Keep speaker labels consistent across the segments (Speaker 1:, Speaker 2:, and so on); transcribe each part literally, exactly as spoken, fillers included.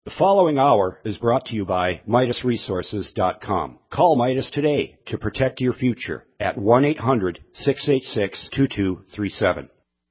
Speaker 1: The following hour is brought to you by Midas Resources dot com. Call Midas today to protect your future at one eight hundred, six eight six, two two three seven.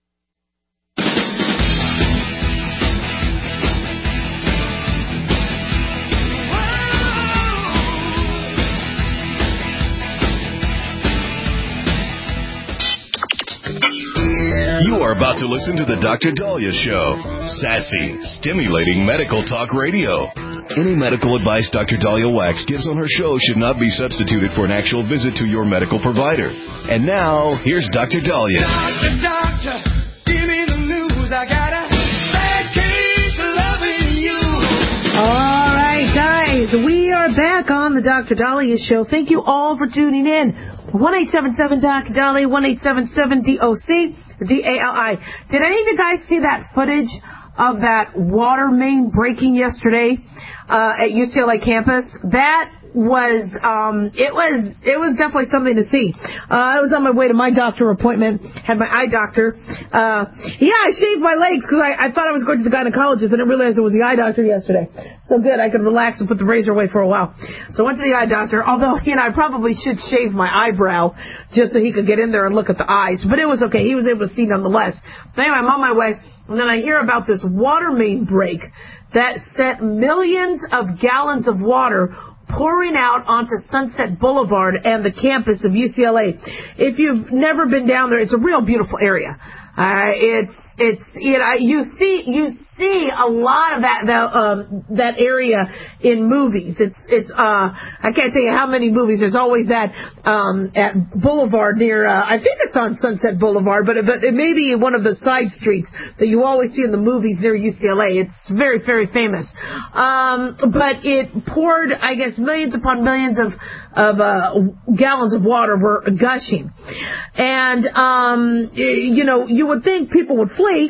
Speaker 2: You are about to listen to the Doctor Daliah Show. Sassy, stimulating medical talk radio. Any medical advice Doctor Daliah Wax gives on her show should not be substituted for an actual visit to your medical provider. And now, here's Doctor Daliah.
Speaker 3: Doctor, doctor, give me the news. I got a bad case of loving you.
Speaker 4: All right, guys, we are back on the Doctor Daliah Show. Thank you all for tuning in. one eight seven seven D O C Daliah, one eight seven seven D O C D A L I. Did any of you guys see that footage of that water main breaking yesterday uh, at U C L A campus? That was, um, it was, it was definitely something to see. Uh, I was on my way to my doctor appointment, had my eye doctor. Uh, yeah, I shaved my legs because I, I thought I was going to the gynecologist and I realized it was the eye doctor yesterday. So good, I could relax and put the razor away for a while. So I went to the eye doctor, although, you know, I probably should shave my eyebrow just so he could get in there and look at the eyes. But it was okay. He was able to see nonetheless. But anyway, I'm on my way, and then I hear about this water main break that sent millions of gallons of water pouring out onto Sunset Boulevard and the campus of U C L A. If you've never been down there, it's a real beautiful area. Uh, it's, it's, you know, you see, you see a lot of that, the, um, that area in movies. It's, it's, uh, I can't tell you how many movies. There's always that, um, at Boulevard near, uh, I think it's on Sunset Boulevard, but, but it may be one of the side streets that you always see in the movies near U C L A. It's very, very famous. Um, but it poured, I guess, millions upon millions of, of, uh, gallons of water were gushing. And, um, you know, you would think people would flee,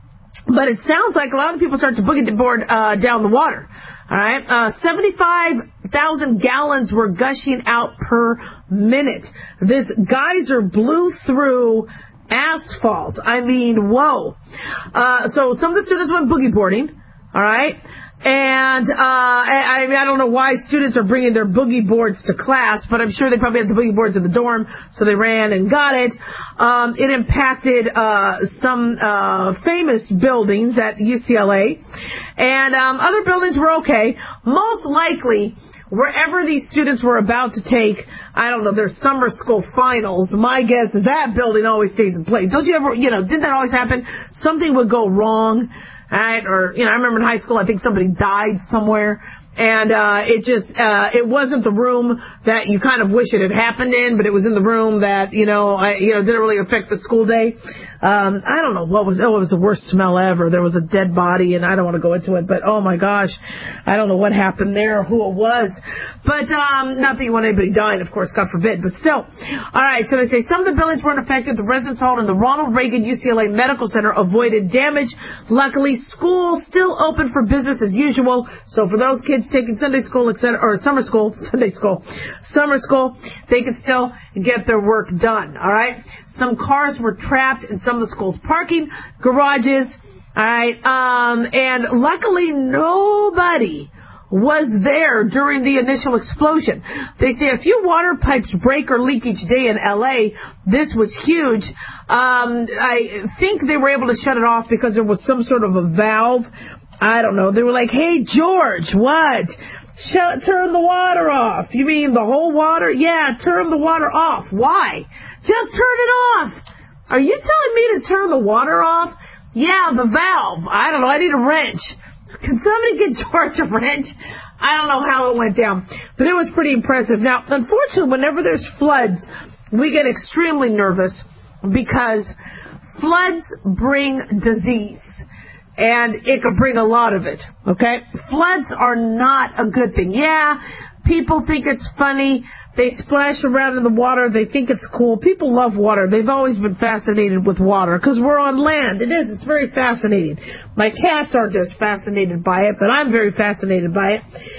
Speaker 4: but it sounds like a lot of people start to boogie board uh, down the water. All right, uh, seventy-five thousand gallons were gushing out per minute. This geyser blew through asphalt. I mean, whoa. Uh, so some of the students went boogie boarding. All right. And, uh, I, I mean, I don't know why students are bringing their boogie boards to class, but I'm sure they probably had the boogie boards in the dorm, so they ran and got it. Um, it impacted, uh, some, uh, famous buildings at U C L A. And, um, other buildings were okay. Most likely, wherever these students were about to take, I don't know, their summer school finals, my guess is that building always stays in place. Don't you ever, you know, didn't that always happen? Something would go wrong. Right? Or, you know, I remember in high school, I think somebody died somewhere. And, uh, it just, uh, it wasn't the room that you kind of wish it had happened in, but it was in the room that, you know, I, you know, didn't really affect the school day. Um, I don't know what was, oh, it was the worst smell ever. There was a dead body, and I don't want to go into it, but oh my gosh, I don't know what happened there, or who it was. But, um, not that you want anybody dying, of course, God forbid, but still. Alright, so they say some of the buildings weren't affected. The residence hall in the Ronald Reagan U C L A Medical Center avoided damage. Luckily, school still open for business as usual. So for those kids taking Sunday school, et cetera, or summer school, Sunday school, summer school, they can still get their work done. Alright? Some cars were trapped in some of the school's parking garages. Alright? Um, and luckily nobody was there during the initial explosion. They say a few water pipes break or leak each day in L A. This was huge. Um, I think they were able to shut it off because there was some sort of a valve. I don't know. They were like, hey, George, what? Shut, turn the water off. You mean the whole water? Yeah, turn the water off. Why? Just turn it off. Are you telling me to turn the water off? Yeah, the valve. I don't know. I need a wrench. Can somebody get George a wrench? I don't know how it went down, but it was pretty impressive. Now, unfortunately, whenever there's floods, we get extremely nervous because floods bring disease, and it could bring a lot of it, okay? Floods are not a good thing. Yeah, people think it's funny. They splash around in the water. They think it's cool. People love water. They've always been fascinated with water because we're on land. It is. It's very fascinating. My cats aren't as fascinated by it, but I'm very fascinated by it.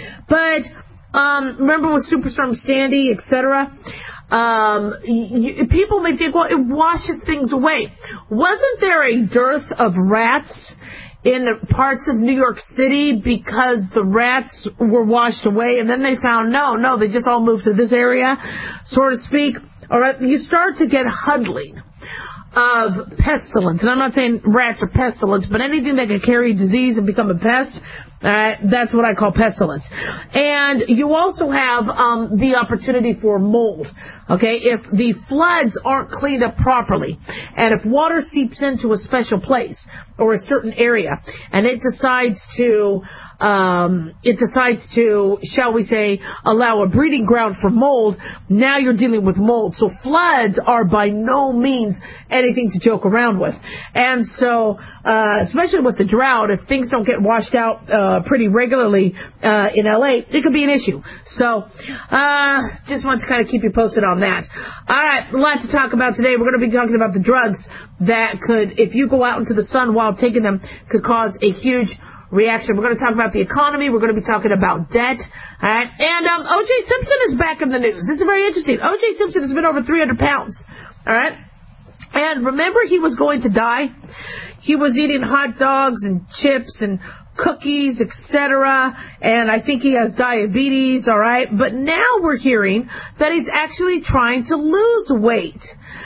Speaker 4: But um, remember with Superstorm Sandy, et cetera, um, y- people may think, well, it washes things away. Wasn't there a dearth of rats in parts of New York City because the rats were washed away, and then they found, no, no, they just all moved to this area, so to speak. All right, you start to get huddling of pestilence. And I'm not saying rats are pestilence, but anything that can carry disease and become a pest, uh, that's what I call pestilence. And you also have um, the opportunity for mold. Okay, if the floods aren't cleaned up properly, and if water seeps into a special place or a certain area, and it decides to, um, it decides to, shall we say, allow a breeding ground for mold, now you're dealing with mold. So floods are by no means anything to joke around with. And so, uh, especially with the drought, if things don't get washed out uh, pretty regularly uh, in L A, it could be an issue. So, uh, just want to kind of keep you posted on that. All right, a lot to talk about today. We're going to be talking about the drugs that could, if you go out into the sun while taking them, could cause a huge reaction. We're going to talk about the economy. We're going to be talking about debt. All right, and um, O J Simpson is back in the news. This is very interesting. O J Simpson has been over three hundred pounds. All right, and remember he was going to die. He was eating hot dogs and chips and cookies, et cetera, and I think he has diabetes, all right? But now we're hearing that he's actually trying to lose weight.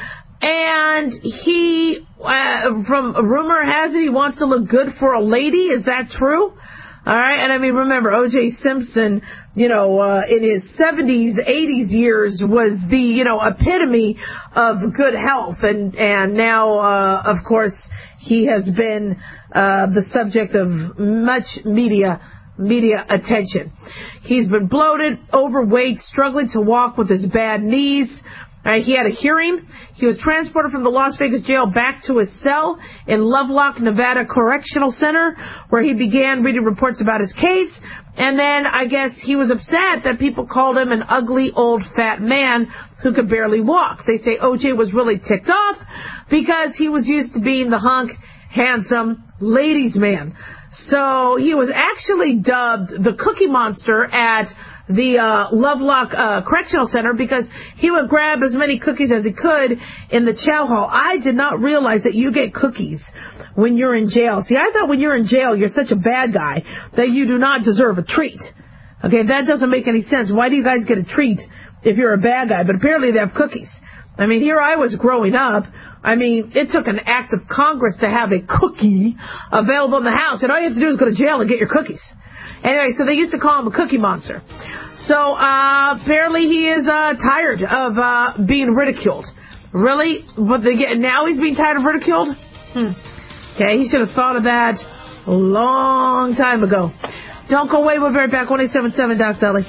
Speaker 4: And he, uh, from rumor has it, he wants to look good for a lady. Is that true? All right, and I mean, remember, O J Simpson, you know, uh, in his seventies, eighties years was the, you know, epitome of good health. And, and now, uh, of course, he has been uh, the subject of much media media attention. He's been bloated, overweight, struggling to walk with his bad knees. Uh, he had a hearing. He was transported from the Las Vegas jail back to his cell in Lovelock, Nevada Correctional Center, where he began reading reports about his case. And then I guess he was upset that people called him an ugly, old, fat man who could barely walk. They say O J was really ticked off because he was used to being the hunk, handsome, ladies' man. So he was actually dubbed the Cookie Monster at the uh, Lovelock uh, Correctional Center because he would grab as many cookies as he could in the chow hall. I did not realize that you get cookies when you're in jail. See, I thought when you're in jail, you're such a bad guy that you do not deserve a treat. Okay, that doesn't make any sense. Why do you guys get a treat if you're a bad guy? But apparently they have cookies. I mean, here I was growing up. I mean, it took an act of Congress to have a cookie available in the house, and all you have to do is go to jail and get your cookies. Anyway, so they used to call him a Cookie Monster. So uh, apparently he is uh, tired of uh, being ridiculed. Really? But they get, now he's being tired of ridiculed? Hmm. Okay, he should have thought of that a long time ago. Don't go away. We'll be right back. one eight seven seven Doc Dolly.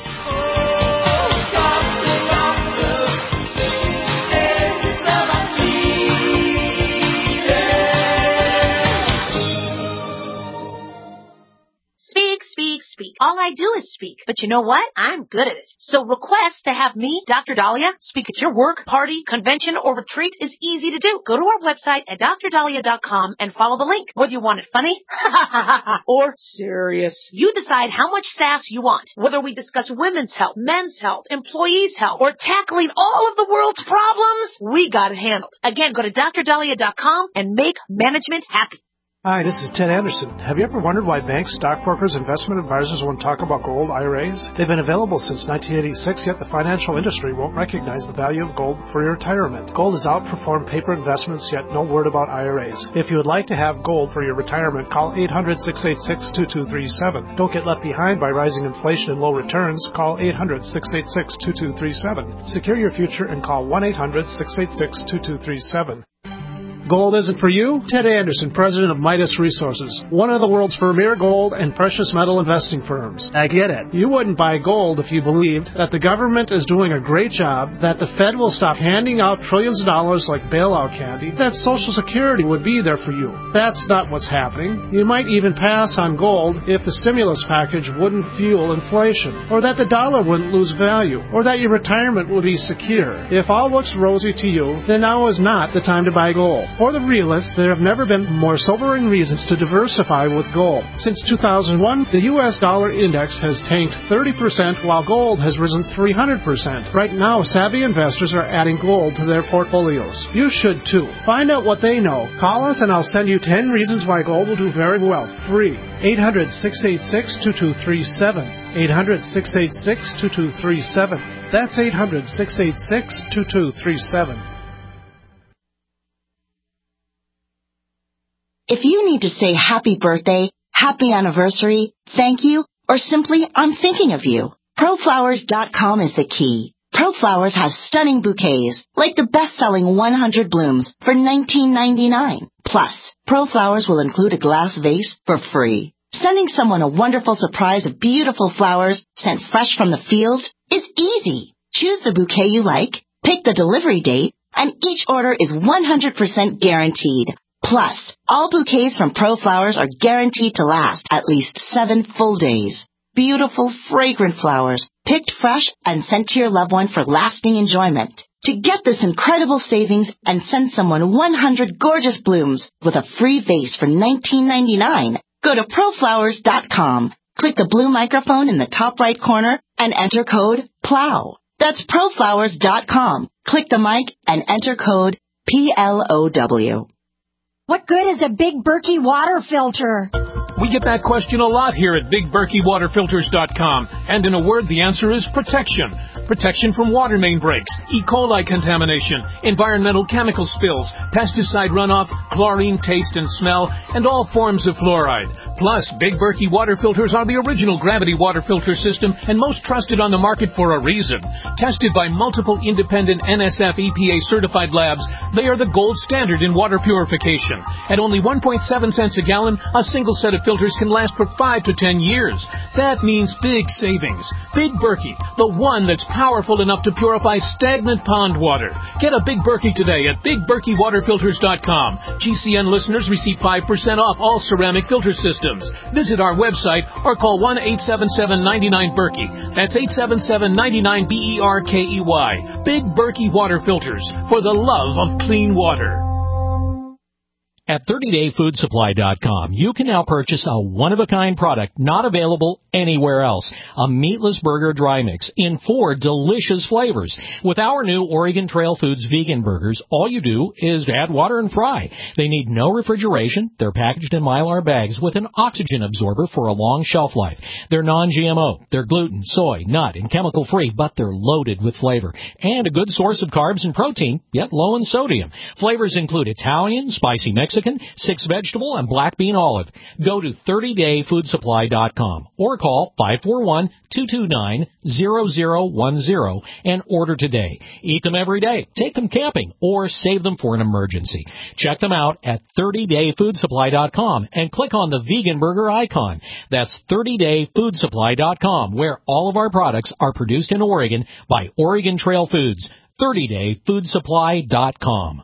Speaker 5: Speak. All I do is speak. But you know what? I'm good at it. So request to have me, Doctor Dahlia, speak at your work, party, convention, or retreat is easy to do. Go to our website at dr dahlia dot com and follow the link. Whether you want it funny or serious, you decide how much sass you want. Whether we discuss women's health, men's health, employees' health, or tackling all of the world's problems, we got it handled. Again, go to dr dahlia dot com and make management happy.
Speaker 6: Hi, this is Ted Anderson. Have you ever wondered why banks, stockbrokers, investment advisors won't talk about gold I R As? They've been available since nineteen eighty-six, yet the financial industry won't recognize the value of gold for your retirement. Gold has outperformed paper investments, yet no word about I R As. If you would like to have gold for your retirement, call eight hundred, six eight six, two two three seven. Don't get left behind by rising inflation and low returns. Call eight hundred, six eight six, two two three seven. Secure your future and call one eight hundred, six eight six, two two three seven. Gold isn't for you? Ted Anderson, president of Midas Resources, one of the world's premier gold and precious metal investing firms. I get it. You wouldn't buy gold if you believed that the government is doing a great job, that the Fed will stop handing out trillions of dollars like bailout candy, that Social Security would be there for you. That's not what's happening. You might even pass on gold if the stimulus package wouldn't fuel inflation, or that the dollar wouldn't lose value, or that your retirement would be secure. If all looks rosy to you, then now is not the time to buy gold. or the realists, there have never been more sobering reasons to diversify with gold. Since two thousand one, the U S dollar index has tanked thirty percent while gold has risen three hundred percent. Right now, savvy investors are adding gold to their portfolios. You should too. Find out what they know. Call us and I'll send you ten reasons why gold will do very well, free. eight hundred, six eight six, two two three seven. eight hundred, six eight six, two two three seven. That's eight hundred, six eight six, two two three seven.
Speaker 7: If you need to say happy birthday, happy anniversary, thank you, or simply I'm thinking of you, ProFlowers dot com is the key. ProFlowers has stunning bouquets, like the best-selling one hundred blooms for nineteen ninety-nine. Plus, ProFlowers will include a glass vase for free. Sending someone a wonderful surprise of beautiful flowers sent fresh from the field is easy. Choose the bouquet you like, pick the delivery date, and each order is one hundred percent guaranteed. Plus, all bouquets from ProFlowers are guaranteed to last at least seven full days. Beautiful, fragrant flowers, picked fresh and sent to your loved one for lasting enjoyment. To get this incredible savings and send someone one hundred gorgeous blooms with a free vase for nineteen ninety-nine, go to ProFlowers dot com. Click the blue microphone in the top right corner and enter code PLOW. That's ProFlowers dot com. Click the mic and enter code P L O W.
Speaker 8: What good is a Big Berkey water filter?
Speaker 9: We get that question a lot here at Big Berkey Water Filters dot com. And in a word, the answer is protection. Protection from water main breaks, E. coli contamination, environmental chemical spills, pesticide runoff, chlorine taste and smell, and all forms of fluoride. Plus, Big Berkey water filters are the original gravity water filter system and most trusted on the market for a reason. Tested by multiple independent N S F E P A certified labs, they are the gold standard in water purification. At only one point seven cents a gallon, a single set of filters can last for five to ten years. That means big savings. Big Berkey, the one that's powerful enough to purify stagnant pond water. Get a Big Berkey today at Big Berkey Water Filters dot com. G C N listeners receive five percent off all ceramic filter systems. Visit our website or call one eight seven seven, nine nine, Berkey. That's eight seven seven, nine nine, B E R K E Y. Big Berkey Water Filters, for the love of clean water.
Speaker 10: At thirty day food supply dot com, you can now purchase a one-of-a-kind product not available anywhere else. A meatless burger dry mix in four delicious flavors. With our new Oregon Trail Foods vegan burgers, all you do is add water and fry. They need no refrigeration. They're packaged in Mylar bags with an oxygen absorber for a long shelf life. They're non G M O. They're gluten, soy, nut, and chemical-free, but they're loaded with flavor. And a good source of carbs and protein, yet low in sodium. Flavors include Italian, spicy Mexican, Mexican, six vegetable, and black bean olive. Go to thirty day food supply dot com or call five four one, two two nine, zero zero one zero and order today. Eat them every day, take them camping, or save them for an emergency. Check them out at thirty day food supply dot com and click on the vegan burger icon. That's thirty day food supply dot com, where all of our products are produced in Oregon by Oregon Trail Foods. thirty day food supply dot com.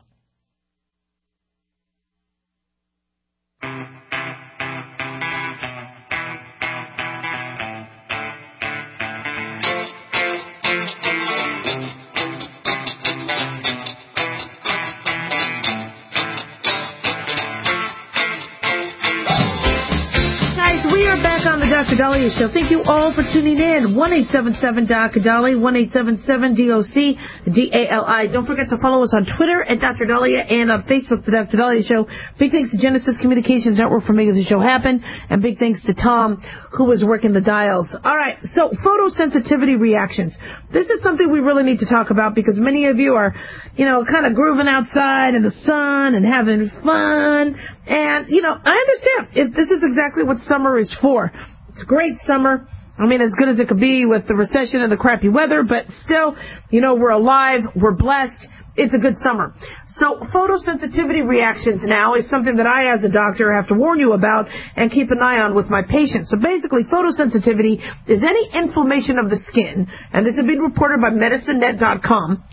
Speaker 4: On the Doctor Dahlia Show. Thank you all for tuning in. one eight seven seven D O C Dali, one eight seven seven D O C D A L I. Don't forget to follow us on Twitter at Doctor Dahlia and on Facebook, The Doctor Dahlia Show. Big thanks to Genesis Communications Network for making the show happen, and big thanks to Tom, who was working the dials. All right, so photosensitivity reactions. This is something we really need to talk about because many of you are, you know, kind of grooving outside in the sun and having fun. And, you know, I understand. If this is exactly what summer is for. It's a great summer. I mean, as good as it could be with the recession and the crappy weather, but still, you know, we're alive, we're blessed. It's a good summer. So photosensitivity reactions now is something that I, as a doctor, have to warn you about and keep an eye on with my patients. So basically, photosensitivity is any inflammation of the skin, and this has been reported by medicine net dot com,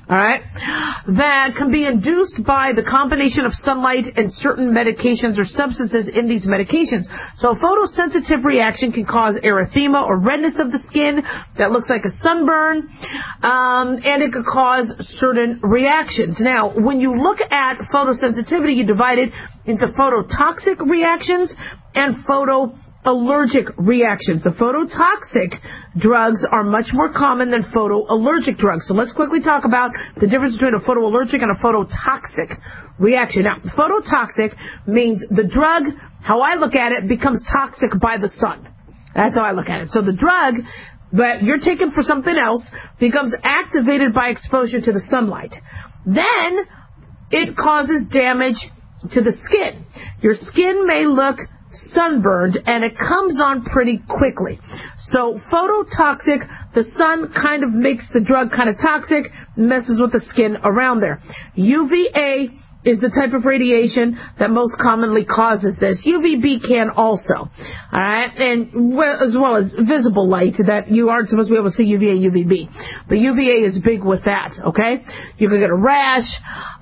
Speaker 4: all right, that can be induced by the combination of sunlight and certain medications or substances in these medications. So a photosensitive reaction can cause erythema or redness of the skin that looks like a sunburn, um, and it could cause certain reactions. Now, when you look at photosensitivity, you divide it into phototoxic reactions and photo allergic reactions. The phototoxic drugs are much more common than photoallergic drugs. So let's quickly talk about the difference between a photoallergic and a phototoxic reaction. Now, phototoxic means the drug, how I look at it, becomes toxic by the sun. That's how I look at it. So the drug that you're taking for something else becomes activated by exposure to the sunlight. Then it causes damage to the skin. Your skin may look sunburned, and it comes on pretty quickly. So phototoxic, the sun kind of makes the drug kind of toxic, messes with the skin around there. U V A is the type of radiation that most commonly causes this. U V B can also, all right, and well, as well as visible light that you aren't supposed to be able to see U V A, U V B. But U V A is big with that, okay? You can get a rash.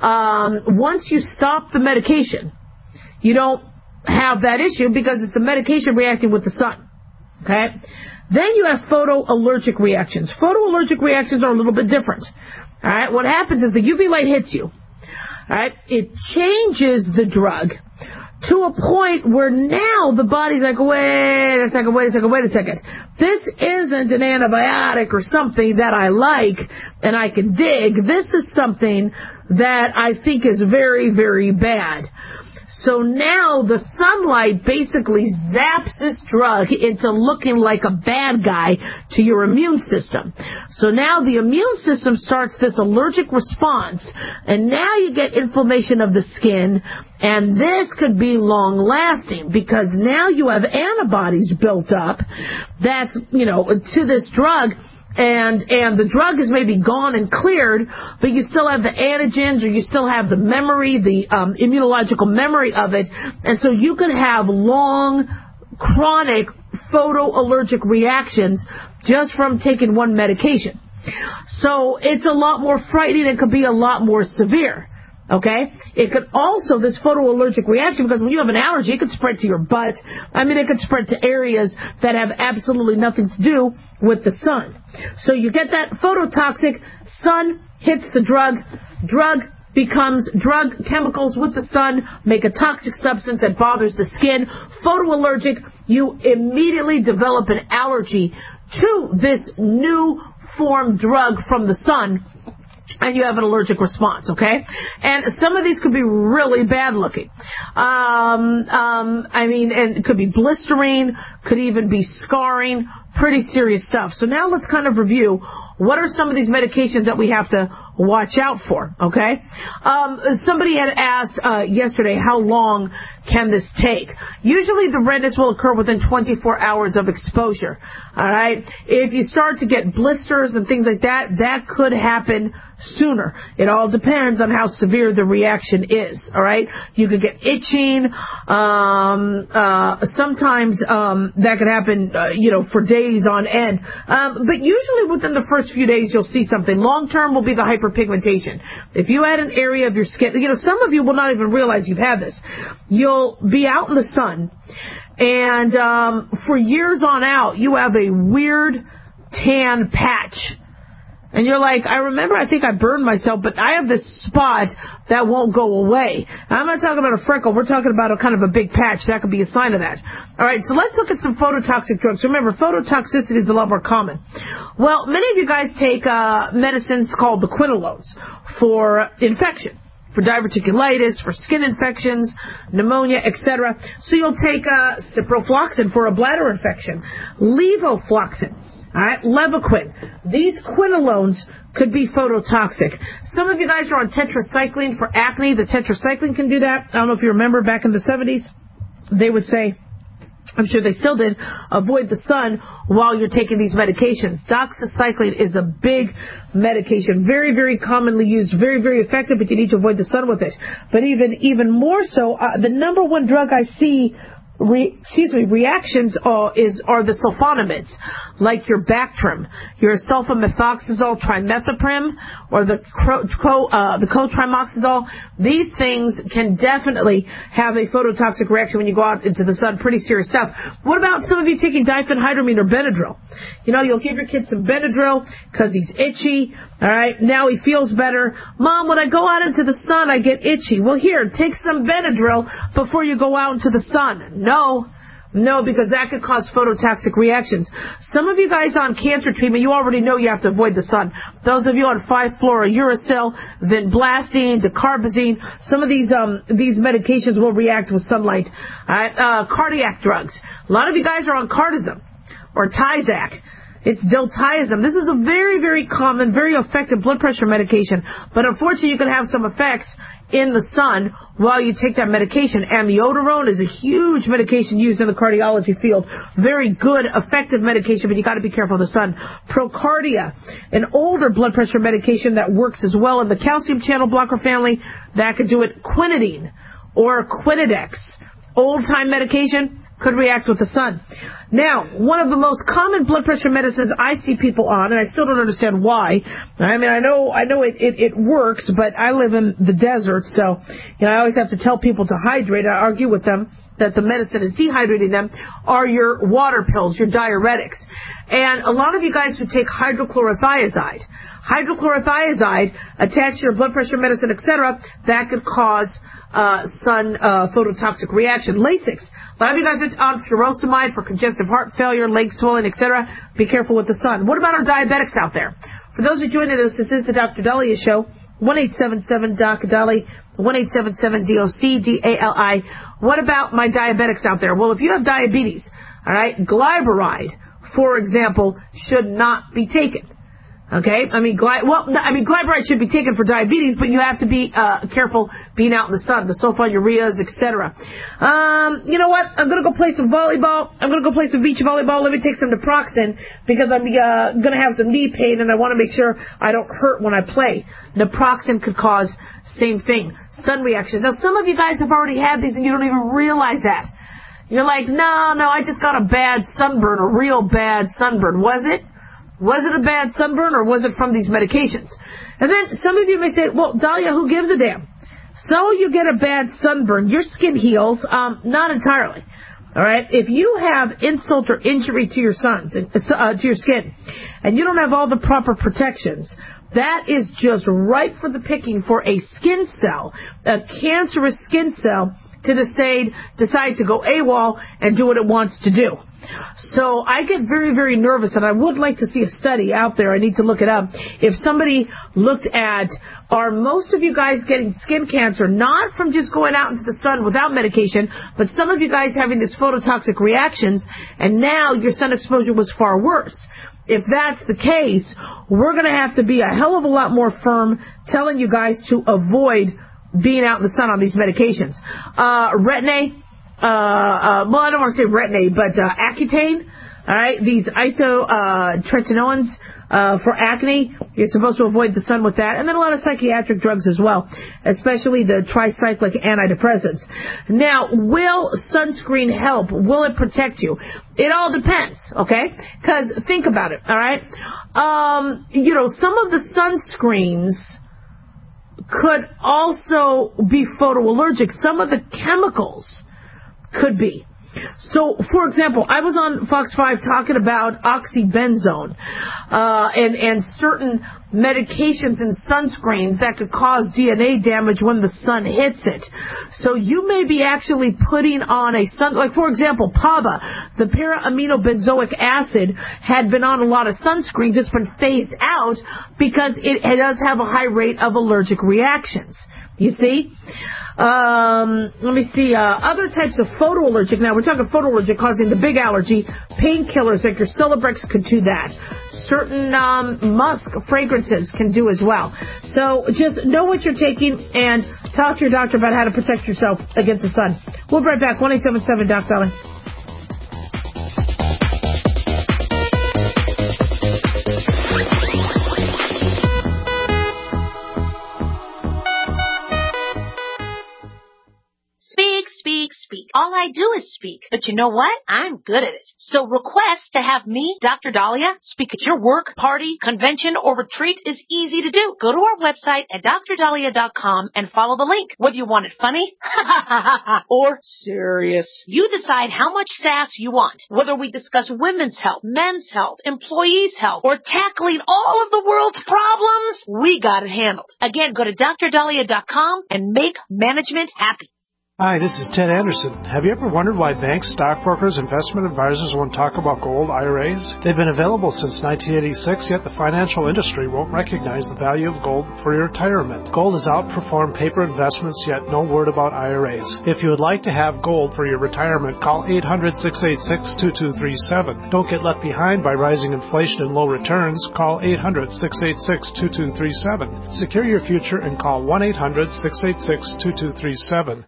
Speaker 4: Um, once you stop the medication, you don't have that issue because it's the medication reacting with the sun, okay? Then you have photoallergic reactions. Photoallergic reactions are a little bit different, all right? What happens is the U V light hits you, all right? It changes the drug to a point where now the body's like, wait a second, wait a second, wait a second. This isn't an antibiotic or something that I like and I can dig. This is something that I think is very, very bad. So now the sunlight basically zaps this drug into looking like a bad guy to your immune system. So now the immune system starts this allergic response, and now you get inflammation of the skin, and this could be long-lasting because now you have antibodies built up that's, you know, to this drug. And and the drug is maybe gone and cleared, but you still have the antigens or you still have the memory, the um, immunological memory of it. And so you can have long, chronic photoallergic reactions just from taking one medication. So it's a lot more frightening. It could be a lot more severe. Okay? It could also, this photoallergic reaction, because when you have an allergy, it could spread to your butt. I mean, it could spread to areas that have absolutely nothing to do with the sun. So you get that phototoxic, sun hits the drug, drug becomes drug chemicals with the sun, make a toxic substance that bothers the skin. Photoallergic, you immediately develop an allergy to this new form drug from the sun, and you have an allergic response, okay? And some of these could be really bad looking. Um, um, I mean, and it could be blistering, could even be scarring, pretty serious stuff. So now let's kind of review what are some of these medications that we have to watch out for, okay? Um, somebody had asked uh, yesterday, how long can this take? Usually the redness will occur within twenty-four hours of exposure, all right? If you start to get blisters and things like that, that could happen sooner. It all depends on how severe the reaction is, all right? You could get itching. Um, uh, sometimes um, that could happen, uh, you know, for days on end. Um, but usually within the first few days, you'll see something. Long term will be the hyperpigmentation. If you had an area of your skin, you know, some of you will not even realize you've had this. You'll be out in the sun, and um, for years on out, you have a weird tan patch. And you're like, I remember, I think I burned myself, but I have this spot that won't go away. Now, I'm not talking about a freckle. We're talking about a kind of a big patch. That could be a sign of that. All right, so let's look at some phototoxic drugs. Remember, phototoxicity is a lot more common. Well, many of you guys take uh, medicines called the quinolones for infection, for diverticulitis, for skin infections, pneumonia, et cetera. So you'll take uh, ciprofloxacin for a bladder infection, levofloxacin. All right, Levaquin. These quinolones could be phototoxic. Some of you guys are on tetracycline for acne. The tetracycline can do that. I don't know if you remember back in the seventies, they would say, I'm sure they still did, avoid the sun while you're taking these medications. Doxycycline is a big medication, very, very commonly used, very, very effective, but you need to avoid the sun with it. But even even more so, uh, the number one drug I see Re, excuse me, reactions are, is, are the sulfonamides, like your Bactrim, your sulfamethoxazole trimethoprim, or the co, uh, the cotrimoxazole. These things can definitely have a phototoxic reaction when you go out into the sun. Pretty serious stuff. What about some of you taking diphenhydramine or Benadryl? You know, you'll give your kid some Benadryl because he's itchy. All right, now he feels better. Mom, when I go out into the sun, I get itchy. Well, here, take some Benadryl before you go out into the sun. No, no, because that could cause phototoxic reactions. Some of you guys on cancer treatment, you already know you have to avoid the sun. Those of you on five-fluorouracil, vinblastine, dacarbazine, some of these um these medications will react with sunlight. All right, uh, cardiac drugs. A lot of you guys are on Cardizem or Tyzac. It's diltiazem. This is a very, very common, very effective blood pressure medication. But unfortunately, you can have some effects in the sun while you take that medication. Amiodarone is a huge medication used in the cardiology field. Very good, effective medication, but you got to be careful of the sun. Procardia, an older blood pressure medication that works as well in the calcium channel blocker family. That could do it. Quinidine or Quinidex, old-time medication, could react with the sun. Now, one of the most common blood pressure medicines I see people on, and I still don't understand why. I mean, I know, I know it, it, it works, but I live in the desert, so, you know, I always have to tell people to hydrate. I argue with them that the medicine is dehydrating them, are your water pills, your diuretics. And a lot of you guys who take hydrochlorothiazide, hydrochlorothiazide attached to your blood pressure medicine, et cetera, that could cause uh, sun uh, phototoxic reaction. Lasix. A lot of you guys are on furosemide for congestive heart failure, leg swelling, et cetera. Be careful with the sun. What about our diabetics out there? For those who joined us, this is the Doctor Daliah Show. one eight seven seven D O C Dali, one eight seven seven D O C D A L I. What about my diabetics out there? Well, if you have diabetes, all right, glyburide, for example, should not be taken. Okay, I mean, gly- well, I mean, glyburide should be taken for diabetes, but you have to be uh, careful being out in the sun, the sulfonylureas, et cetera. Um, you know what? I'm gonna go play some volleyball. I'm gonna go play some beach volleyball. Let me take some naproxen because I'm uh, gonna have some knee pain, and I want to make sure I don't hurt when I play. Naproxen could cause same thing, sun reactions. Now, some of you guys have already had these, and you don't even realize that. You're like, no, no, I just got a bad sunburn, a real bad sunburn. Was it? Was it a bad sunburn, or was it from these medications? And then some of you may say, well, Daliah, who gives a damn? So you get a bad sunburn, your skin heals. Um, not entirely. All right? If you have insult or injury to your sons, uh, to your skin, and you don't have all the proper protections, that is just ripe for the picking for a skin cell, a cancerous skin cell, to decide, decide to go AWOL and do what it wants to do. So I get very, very nervous, and I would like to see a study out there. I need to look it up. If somebody looked at, are most of you guys getting skin cancer, not from just going out into the sun without medication, but some of you guys having these phototoxic reactions, and now your sun exposure was far worse. If that's the case, we're going to have to be a hell of a lot more firm telling you guys to avoid being out in the sun on these medications. Uh, Retin-A, uh, uh, well, I don't want to say Retin-A, but uh, Accutane, all right, these isotretinoins uh, for acne, you're supposed to avoid the sun with that, and then a lot of psychiatric drugs as well, especially the tricyclic antidepressants. Now, will sunscreen help? Will it protect you? It all depends, okay? Because think about it, all right? Um, you know, some of the sunscreens could also be photoallergic. Some of the chemicals could be. So, for example, I was on Fox five talking about oxybenzone uh, and, and certain medications and sunscreens that could cause D N A damage when the sun hits it. So you may be actually putting on a sun, like for example, P A B A, the para-aminobenzoic acid, had been on a lot of sunscreens. It's been phased out because it, it does have a high rate of allergic reactions. You see? Um, let me see, uh, other types of photoallergic. Now, we're talking photoallergic causing the big allergy. Painkillers like your Celebrex could do that. Certain um, musk fragrances can do as well. So just know what you're taking and talk to your doctor about how to protect yourself against the sun. We'll be right back. one eight seven seven Doc Dali.
Speaker 5: Speak, speak, speak. All I do is speak. But you know what? I'm good at it. So request to have me, Doctor Dahlia, speak at your work, party, convention, or retreat is easy to do. Go to our website at D R Dahlia dot com and follow the link. Whether you want it funny or serious, you decide how much sass you want. Whether we discuss women's health, men's health, employees' health, or tackling all of the world's problems, we got it handled. Again, go to D R Dahlia dot com and make management happy.
Speaker 6: Hi, this is Ted Anderson. Have you ever wondered why banks, stockbrokers, investment advisors won't talk about gold I R As? They've been available since nineteen eighty-six, yet the financial industry won't recognize the value of gold for your retirement. Gold has outperformed paper investments, yet no word about I R As. If you would like to have gold for your retirement, call eight hundred, six eight six, two two three seven. Don't get left behind by rising inflation and low returns. Call eight hundred, six eight six, two two three seven. Secure your future and call one eight hundred, six eight six, two two three seven.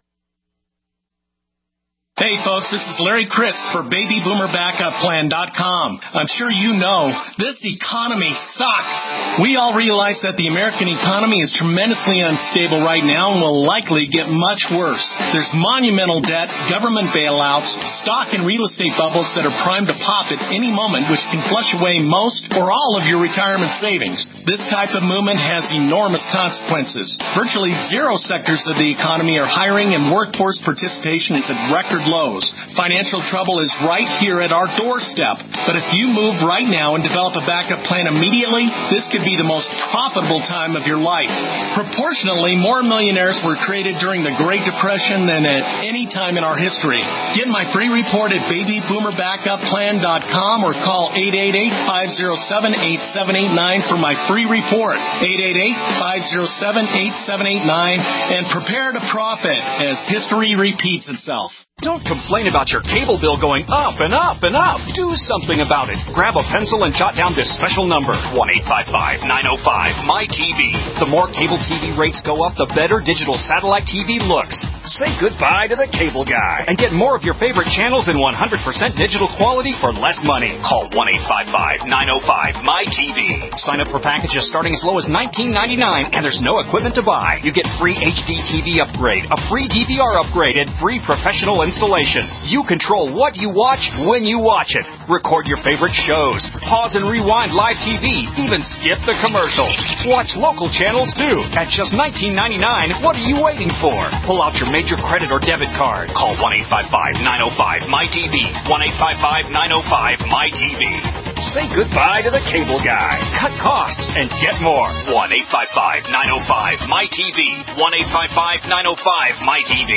Speaker 11: Hey folks, this is Larry Crisp for baby boomer backup plan dot com. I'm sure you know, this economy sucks. We all realize that the American economy is tremendously unstable right now and will likely get much worse. There's monumental debt, government bailouts, stock and real estate bubbles that are primed to pop at any moment, which can flush away most or all of your retirement savings. This type of movement has enormous consequences. Virtually zero sectors of the economy are hiring and workforce participation is at record lows. Financial trouble is right here at our doorstep. But if you move right now and develop a backup plan immediately, this could be the most profitable time of your life. Proportionally, more millionaires were created during the Great Depression than at any time in our history. Get my free report at baby boomer backup plan dot com or call eight eight eight, five oh seven, eight seven eight nine for my free report. eight eight eight, five oh seven, eight seven eight nine and prepare to profit as history repeats itself.
Speaker 12: Don't complain about your cable bill going up and up and up. Do something about it. Grab a pencil and jot down this special number, one eight five five, nine oh five, M Y T V. The more cable T V rates go up, the better digital satellite T V looks. Say goodbye to the cable guy and get more of your favorite channels in one hundred percent digital quality for less money. Call one eight five five, nine oh five, M Y T V. Sign up for packages starting as low as nineteen ninety-nine and there's no equipment to buy. You get free H D T V upgrade, a free D V R upgrade, and free professional installation. You control what you watch when you watch it. Record your favorite shows. Pause and rewind live T V. Even skip the commercials. Watch local channels too. At just nineteen ninety-nine, what are you waiting for? Pull out your major credit or debit card. Call one eight five five, nine oh five, M Y T V. one eight five five, nine oh five, M Y T V. Say goodbye to the cable guy. Cut costs and get more. one eight five five, nine oh five, M Y T V. one eight five five, nine oh five, M Y T V.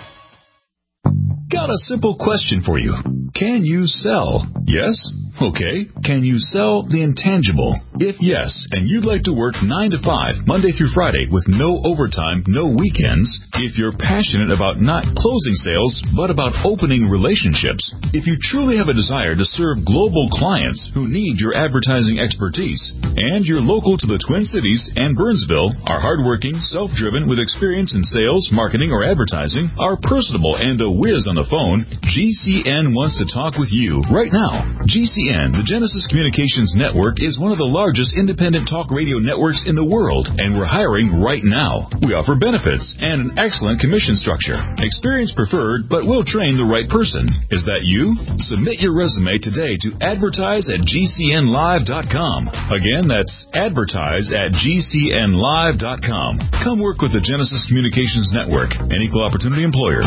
Speaker 13: Got a simple question for you. Can you sell? Yes? Okay. Can you sell the intangible? If yes, and you'd like to work nine to five, Monday through Friday, with no overtime, no weekends, if you're passionate about not closing sales, but about opening relationships, if you truly have a desire to serve global clients who need your advertising expertise, and you're local to the Twin Cities and Burnsville, are hardworking, self-driven, with experience in sales, marketing, or advertising, are personable and a whiz on the phone, G C N wants to talk with you right now. G C N, the Genesis Communications Network, is one of the largest independent talk radio networks in the world, and we're hiring right now. We offer benefits and an excellent commission structure. Experience preferred, but we'll train the right person. Is that you? Submit your resume today to advertise at G C N live dot com. Again, that's advertise at G C N live dot com. Come work with the Genesis Communications Network, an equal opportunity employer.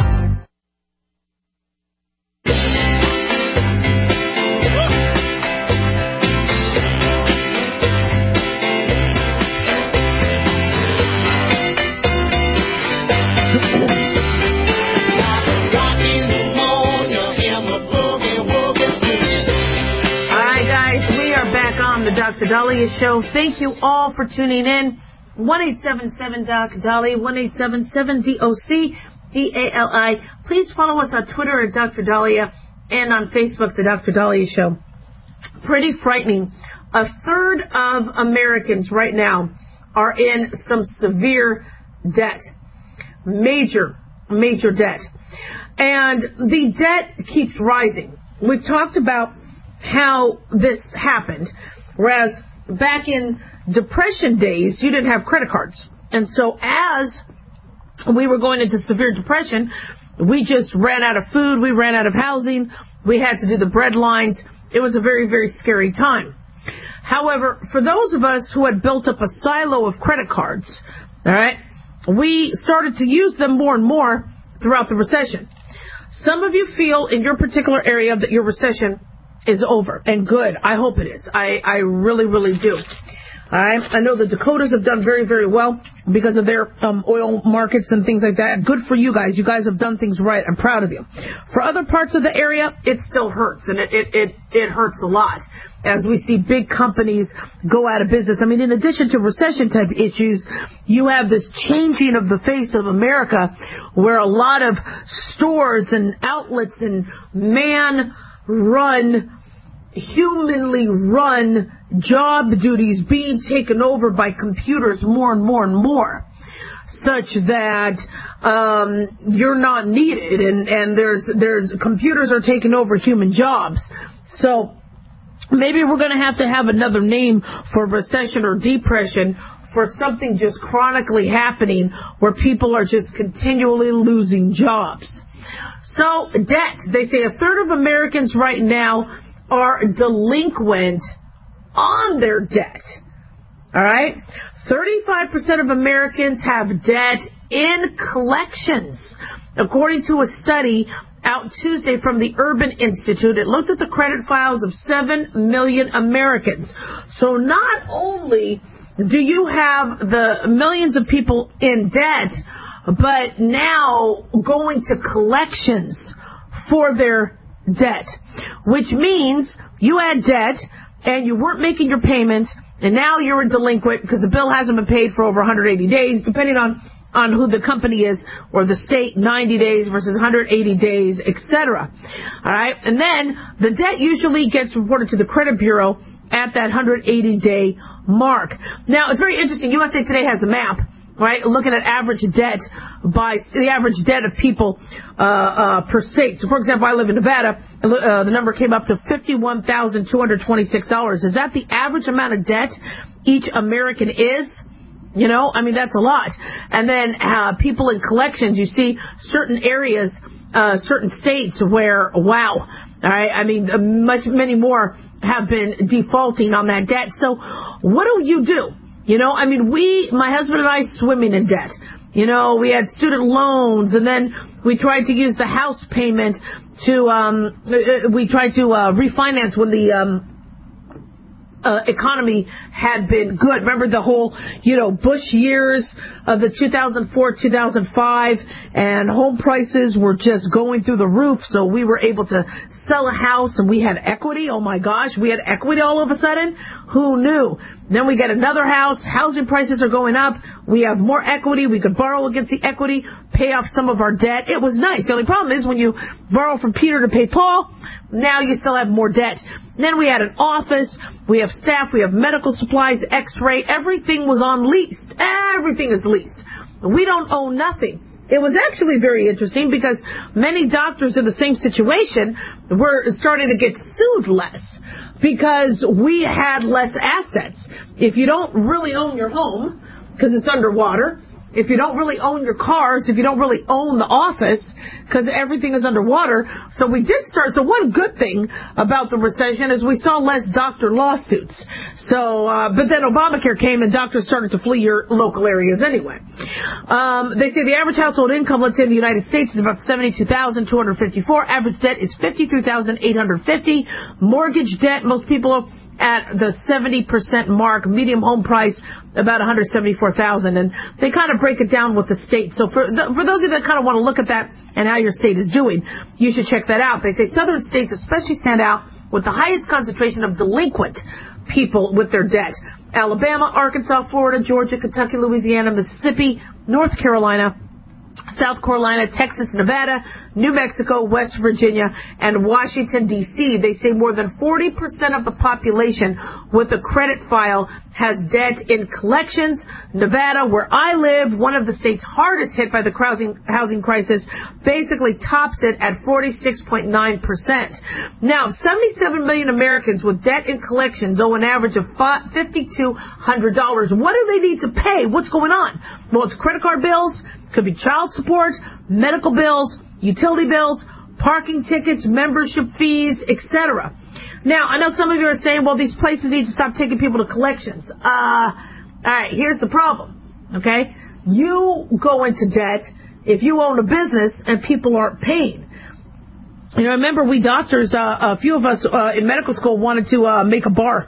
Speaker 4: Doctor Dahlia Show. Thank you all for tuning in. one eight seven seven, D O C, Dahlia, one eight seven seven, D O C, D A L I. Please follow us on Twitter at Doctor Dahlia and on Facebook, The Doctor Dahlia Show. Pretty frightening. A third of Americans right now are in some severe debt. Major, major debt. And the debt keeps rising. We've talked about how this happened. Whereas back in Depression days, you didn't have credit cards. And so as we were going into severe depression, We just ran out of food. We ran out of housing. We had to do the bread lines. It was a very, very scary time. However, for those of us who had built up a silo of credit cards, all right, we started to use them more and more throughout the recession. Some of you feel in your particular area that your recession is over, and good. I hope it is. I, I really, really do. All right. I know the Dakotas have done very, very well because of their um, oil markets and things like that. Good for you guys. You guys have done things right. I'm proud of you. For other parts of the area, it still hurts, and it, it, it, it hurts a lot as we see big companies go out of business. I mean, in addition to recession-type issues, you have this changing of the face of America where a lot of stores and outlets and man-run, humanly run job duties being taken over by computers more and more and more, such that um, you're not needed, and, and there's there's computers are taking over human jobs. So maybe we're going to have to have another name for recession or depression, for something just chronically happening where people are just continually losing jobs. So debt. They say a third of Americans right now are delinquent on their debt. All right? thirty-five percent of Americans have debt in collections. According to a study out Tuesday from the Urban Institute, it looked at the credit files of seven million Americans. So not only do you have the millions of people in debt, but now going to collections for their debt, which means you had debt and you weren't making your payments, and now you're a delinquent because the bill hasn't been paid for over one hundred eighty days, depending on, on who the company is or the state, ninety days versus one hundred eighty days, et cetera. All right, and then the debt usually gets reported to the credit bureau at that one hundred eighty day mark. Now, it's very interesting. U S A Today has a map, right, looking at average debt by the average debt of people uh, uh, per state. So, for example, I live in Nevada. Uh, the number came up to fifty-one thousand two hundred twenty-six dollars. Is that the average amount of debt each American is? You know, I mean, that's a lot. And then uh, people in collections, you see certain areas, uh, certain states where, wow, all right, I mean, much, many more have been defaulting on that debt. So what do you do? You know, I mean, we, my husband and I, swimming in debt. You know, we had student loans, and then we tried to use the house payment to, um, we tried to uh, refinance when the um, uh, economy had been good. Remember the whole, you know, Bush years of the two thousand four, two thousand five, and home prices were just going through the roof, so we were able to sell a house, and we had equity. Oh, my gosh, we had equity all of a sudden? Who knew? Then we get another house. Housing prices are going up. We have more equity. We could borrow against the equity, pay off some of our debt. It was nice. The only problem is when you borrow from Peter to pay Paul, now you still have more debt. Then we had an office. We have staff. We have medical supplies, x-ray. Everything was on lease. Everything is leased. We don't own nothing. It was actually very interesting because many doctors in the same situation were starting to get sued less because we had less assets. If you don't really own your home because it's underwater, if you don't really own your cars, if you don't really own the office because everything is underwater. So we did start. So one good thing about the recession is we saw less doctor lawsuits. So, uh, but then Obamacare came and doctors started to flee your local areas anyway. Um, they say the average household income, let's say in the United States, is about seventy-two thousand two hundred fifty-four. Average debt is fifty-three thousand eight hundred fifty. Mortgage debt, most people at the seventy percent mark. Medium home price, about one hundred seventy-four thousand dollars. And they kind of break it down with the state. So for for those of you that kind of want to look at that and how your state is doing, you should check that out. They say southern states especially stand out with the highest concentration of delinquent people with their debt. Alabama, Arkansas, Florida, Georgia, Kentucky, Louisiana, Mississippi, North Carolina, South Carolina, Texas, Nevada, New Mexico, West Virginia, and Washington, D C They say more than forty percent of the population with a credit file has debt in collections. Nevada, where I live, one of the states hardest hit by the housing, housing crisis, basically tops it at forty-six point nine percent. Now, seventy-seven million Americans with debt in collections owe an average of five thousand two hundred dollars. What do they need to pay? What's going on? Well, it's credit card bills, could be child support, medical bills, utility bills, parking tickets, membership fees, et cetera. Now, I know some of you are saying, well, these places need to stop taking people to collections. Uh, all right, here's the problem, okay? You go into debt if you own a business and people aren't paying. You know, remember we doctors, uh, a few of us uh, in medical school wanted to uh, make a bar,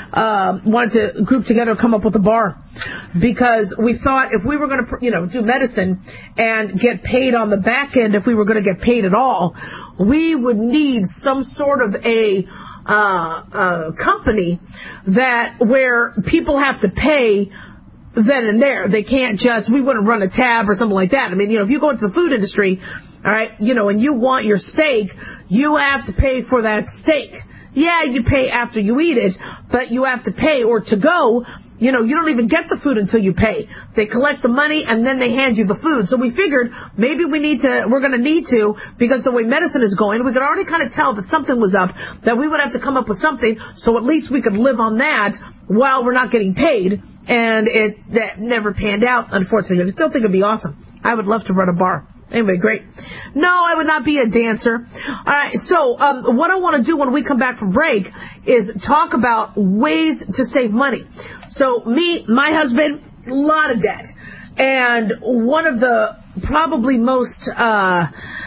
Speaker 4: uh, wanted to group together and come up with a bar, because we thought if we were going to, you know, do medicine and get paid on the back end, if we were going to get paid at all, we would need some sort of a uh, uh, company that where people have to pay then and there. They can't just, we wouldn't run a tab or something like that. I mean, you know, if you go into the food industry, all right, you know, and you want your steak, you have to pay for that steak. Yeah, you pay after you eat it, but you have to pay, or to go, you know, you don't even get the food until you pay. They collect the money and then they hand you the food. So we figured maybe we need to, we're going to need to, because the way medicine is going, we could already kind of tell that something was up, that we would have to come up with something so at least we could live on that while we're not getting paid. And it that never panned out, unfortunately. I still think it'd be awesome. I would love to run a bar. Anyway, great. No, I would not be a dancer. All right, so um, what I want to do when we come back from break is talk about ways to save money. So me, my husband, a lot of debt. And one of the probably most uh,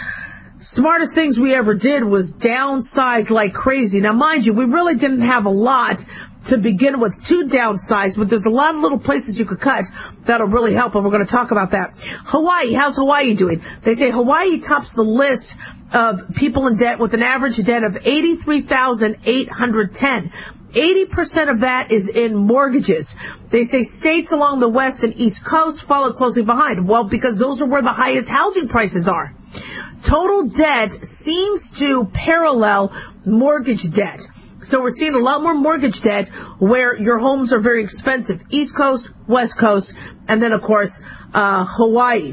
Speaker 4: smartest things we ever did was downsize like crazy. Now, mind you, we really didn't have a lot to begin with to downsize, but there's a lot of little places you could cut that'll really help, and we're going to talk about that. Hawaii, how's Hawaii doing? They say Hawaii tops the list of people in debt with an average debt of eighty-three thousand eight hundred ten. eighty percent of that is in mortgages. They say states along the west and east coast follow closely behind. Well, because those are where the highest housing prices are. Total debt seems to parallel mortgage debt. So we're seeing a lot more mortgage debt where your homes are very expensive. East Coast, West Coast, and then, of course, uh, Hawaii.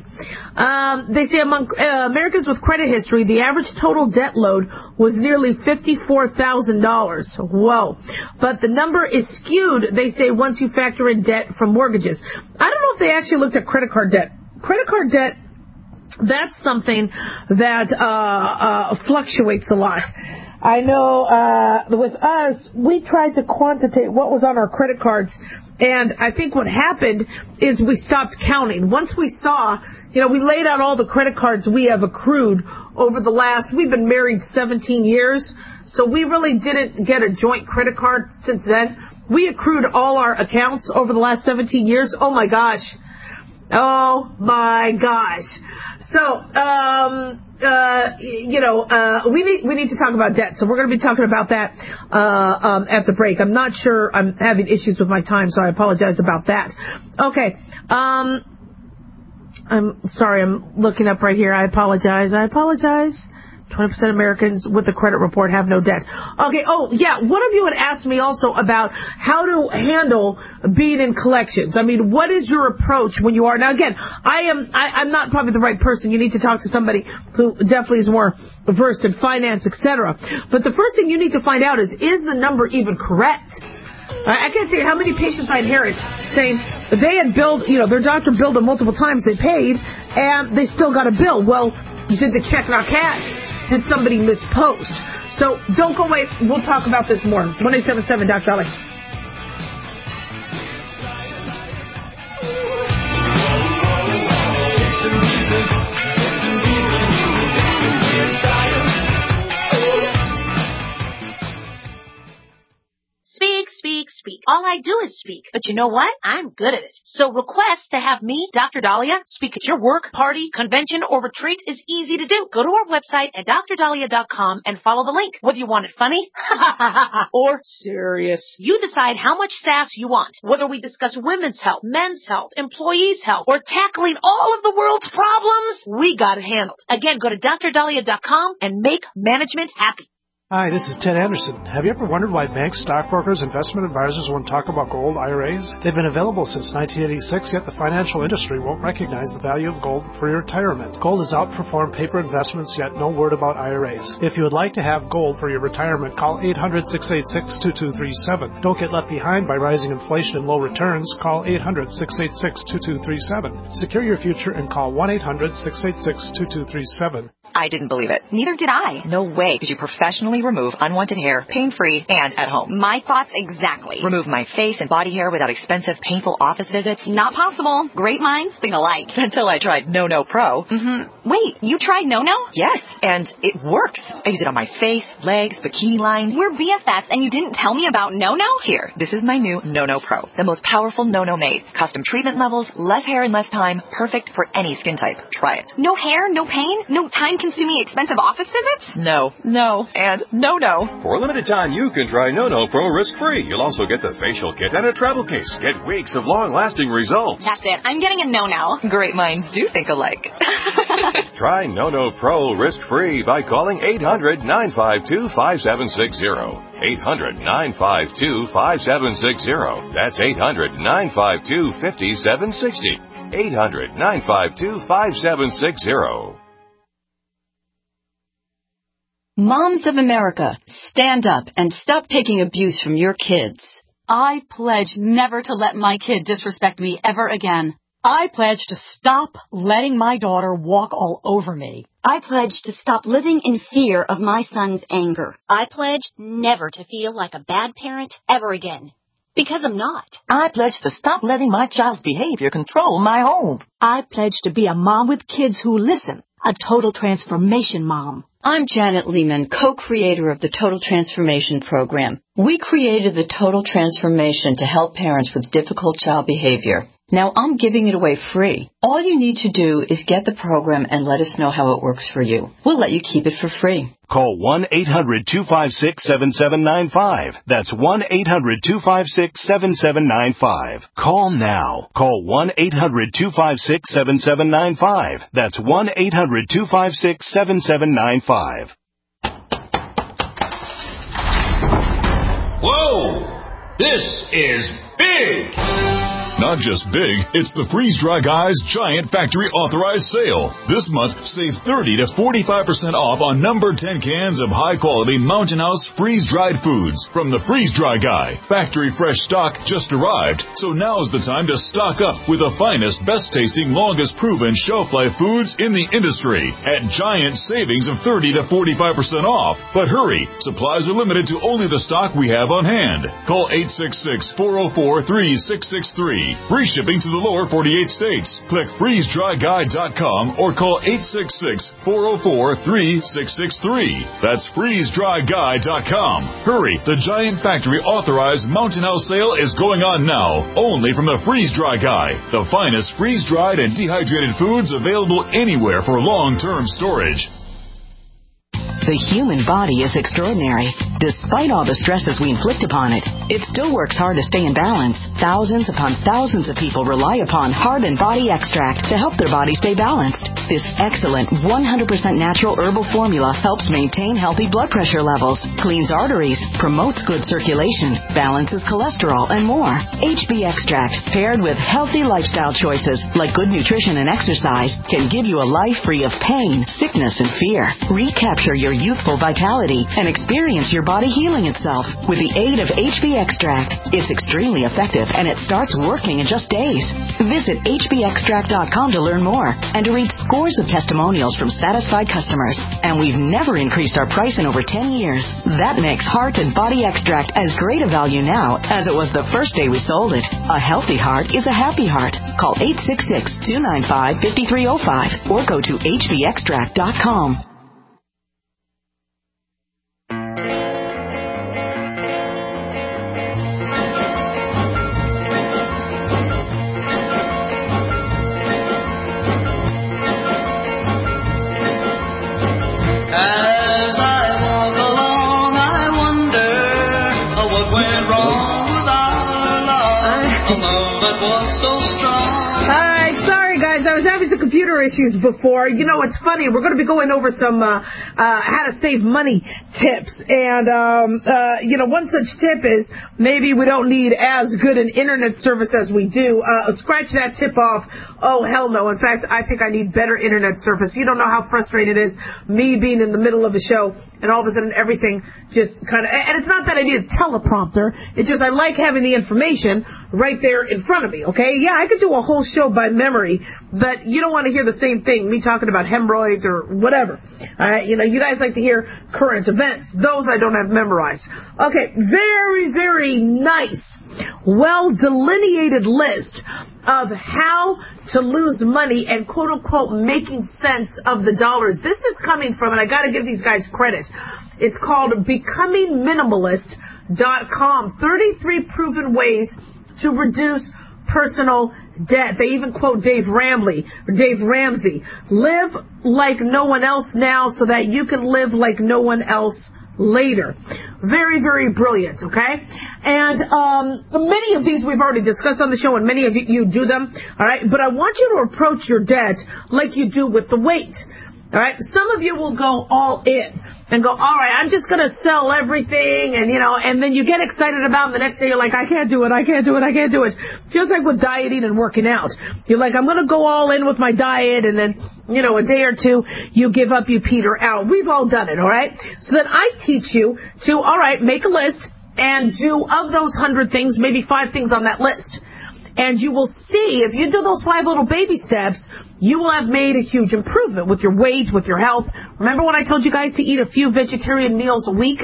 Speaker 4: Um, they say among uh, Americans with credit history, the average total debt load was nearly fifty-four thousand dollars. Whoa. But the number is skewed, they say, once you factor in debt from mortgages. I don't know if they actually looked at credit card debt. Credit card debt, that's something that uh, uh, fluctuates a lot. I know uh, with us, we tried to quantitate what was on our credit cards, and I think what happened is we stopped counting. Once we saw, you know, we laid out all the credit cards we have accrued over the last, we've been married seventeen years, so we really didn't get a joint credit card since then. We accrued all our accounts over the last seventeen years. Oh, my gosh. Oh, my gosh. So, um, uh, you know, uh, we need, we need to talk about debt. So we're going to be talking about that, uh, um, at the break. I'm not sure I'm having issues with my time, so I apologize about that. Okay. Um, I'm sorry. I'm looking up right here. I apologize. I apologize. twenty percent Americans with a credit report have no debt. Okay, oh, yeah, one of you had asked me also about how to handle being in collections. I mean, what is your approach when you are? Now, again, I am, I, I'm not probably the right person. You need to talk to somebody who definitely is more versed in finance, et cetera. But the first thing you need to find out is, is the number even correct? I can't tell you how many patients I inherit saying they had billed, you know, their doctor billed them multiple times, they paid, and they still got a bill. Well, did the check not cash? Did somebody mispost? So don't go away. We'll talk about this more. one eight seven seven Doc Dolly.
Speaker 5: Speak, speak, speak. All I do is speak. But you know what? I'm good at it. So request to have me, Doctor Dahlia, speak at your work, party, convention, or retreat is easy to do. Go to our website at dr dahlia dot com and follow the link. Whether you want it funny or serious, you decide how much sass you want. Whether we discuss women's health, men's health, employees' health, or tackling all of the world's problems, we got it handled. Again, go to dr dahlia dot com and make management happy.
Speaker 6: Hi, this is Ted Anderson. Have you ever wondered why banks, stockbrokers, investment advisors won't talk about gold I R As? They've been available since nineteen eighty-six, yet the financial industry won't recognize the value of gold for your retirement. Gold has outperformed paper investments, yet no word about I R As. If you would like to have gold for your retirement, call eight hundred, six eight six, two two three seven. Don't get left behind by rising inflation and low returns. Call eight hundred, six eight six, two two three seven. Secure your future and call one eight hundred, six eight six, two two three seven.
Speaker 14: I didn't believe it.
Speaker 15: Neither did I.
Speaker 14: No way could you professionally remove unwanted hair, pain-free, and at home.
Speaker 15: My thoughts exactly.
Speaker 14: Remove my face and body hair without expensive, painful office visits?
Speaker 15: Not possible. Great minds think alike.
Speaker 14: Until I tried No No Pro.
Speaker 15: Mm-hmm. Wait, you tried No No?
Speaker 14: Yes, and it works. I use it on my face, legs, bikini line.
Speaker 15: We're B F Fs, and you didn't tell me about No No?
Speaker 14: Here, this is my new No No Pro. The most powerful No No made. Custom treatment levels, less hair in less time, perfect for any skin type. Try it.
Speaker 15: No hair, no pain, no time-consuming expensive office visits?
Speaker 14: No, no, and no no.
Speaker 16: For a limited time, you can try No No Pro risk-free. You'll also get the facial kit and a travel case. Get weeks of long-lasting results.
Speaker 15: That's it. I'm getting a No No.
Speaker 14: Great minds do think alike.
Speaker 16: Try No No Pro risk-free by calling eight hundred, nine five two, five seven six zero. eight hundred, nine five two, five seven six zero. That's eight hundred, nine five two, five seven six zero. eight hundred, nine five two, five seven six zero.
Speaker 17: Moms of America, stand up and stop taking abuse from your kids.
Speaker 18: I pledge never to let my kid disrespect me ever again.
Speaker 8: I pledge to stop letting my daughter walk all over me.
Speaker 19: I pledge to stop living in fear of my son's anger.
Speaker 5: I pledge never to feel like a bad parent ever again. Because I'm not.
Speaker 20: I pledge to stop letting my child's behavior control my home.
Speaker 21: I pledge to be a mom with kids who listen. A total transformation mom.
Speaker 17: I'm Janet Lehman, co-creator of the Total Transformation Program. We created the Total Transformation to help parents with difficult child behavior. Now I'm giving it away free. All you need to do is get the program and let us know how it works for you. We'll let you keep it for free.
Speaker 22: Call one eight hundred, two five six, seven seven nine five. That's one eight hundred, two five six, seven seven nine five. Call now. Call one eight hundred, two five six, seven seven nine five. That's one eight hundred, two five six, seven seven nine five.
Speaker 23: Whoa! This is big!
Speaker 13: Not just big, it's the Freeze Dry Guys Giant Factory Authorized Sale. This month, save thirty to forty-five percent off on number ten cans of high-quality Mountain House freeze-dried foods from the Freeze Dry Guy. Factory fresh stock just arrived, so now's the time to stock up with the finest, best-tasting, longest-proven shelf-life foods in the industry at giant savings of thirty to forty-five percent off. But hurry, supplies are limited to only the stock we have on hand. Call eight six six, four oh four, three six six three. Free shipping to the lower forty-eight states. Click freeze dry guy dot com or call eight six six, four oh four, three six six three. That's freeze dry guy dot com. Hurry, the Giant Factory Authorized Mountain House sale is going on now, only from the Freeze Dry Guy, the finest freeze-dried and dehydrated foods available anywhere for long-term storage.
Speaker 24: The human body is extraordinary. Despite all the stresses we inflict upon it, it still works hard to stay in balance. Thousands upon thousands of people rely upon Heart and Body Extract to help their body stay balanced. This excellent one hundred percent natural herbal formula helps maintain healthy blood pressure levels, cleans arteries, promotes good circulation, balances cholesterol, and more. H B Extract, paired with healthy lifestyle choices like good nutrition and exercise, can give you a life free of pain, sickness, and fear. Recapture your youthful vitality and experience your body healing itself with the aid of H B Extract. It's extremely effective and it starts working in just days. Visit H B extract dot com to learn more and to read scores of testimonials from satisfied customers. And we've never increased our price in over ten years. That makes Heart and Body Extract as great a value now as it was the first day we sold it. A healthy heart is a happy heart. Call eight six six, two nine five, five three zero five or go to H B extract dot com.
Speaker 3: As I walk along, I wonder what went wrong with our love, a love that was so strong.
Speaker 4: Alright, sorry guys, I was having some computer issues before. You know, it's funny, we're going to be going over some uh, uh, how to save money tips. And, um, uh, you know, one such tip is maybe we don't need as good an internet service as we do. Uh, scratch that tip off. Oh, hell no. In fact, I think I need better internet service. You don't know how frustrating it is, me being in the middle of a show, and all of a sudden everything just kind of... And it's not that I need a teleprompter. It's just I like having the information right there in front of me, okay? Yeah, I could do a whole show by memory, but you don't want to hear the same thing, me talking about hemorrhoids or whatever. All right, you know, you guys like to hear current events. Those I don't have memorized. Okay, very, very nice, well-delineated list of how to lose money and quote-unquote making sense of the dollars. This is coming from, and I got to give these guys credit, it's called becoming minimalist dot com. thirty-three proven ways to reduce personal debt. They even quote Dave Ramsey, or Dave Ramsey. Live like no one else now so that you can live like no one else later. Very, very brilliant, okay? And um, many of these we've already discussed on the show, and many of you, you do them, all right? But I want you to approach your debt like you do with the weight, all right? Some of you will go all in and go, all right, I'm just going to sell everything, and, you know, and then you get excited about it, and the next day you're like, I can't do it, I can't do it, I can't do it. Just like with dieting and working out. You're like, I'm going to go all in with my diet, and then, you know, a day or two, you give up, you peter out. We've all done it, all right? So then I teach you to, all right, make a list and do of those hundred things, maybe five things on that list. And you will see, if you do those five little baby steps, you will have made a huge improvement with your weight, with your health. Remember when I told you guys to eat a few vegetarian meals a week?